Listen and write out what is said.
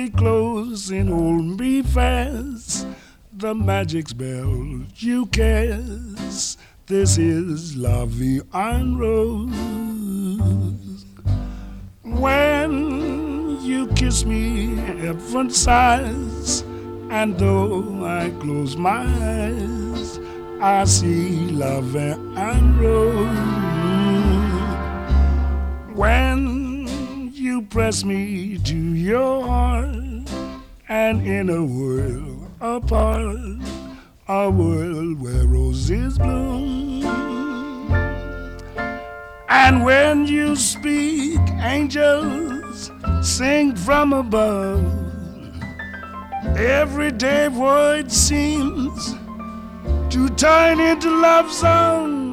me close and hold me fast. The magic spell you cast. This is La Vie en Rose. When you kiss me, heaven sighs, and though I close my eyes, I see La Vie en Rose. When you press me to your heart, and in a world apart, a world where roses bloom. And when you speak, angels sing from above. Everyday word seems to turn into love song.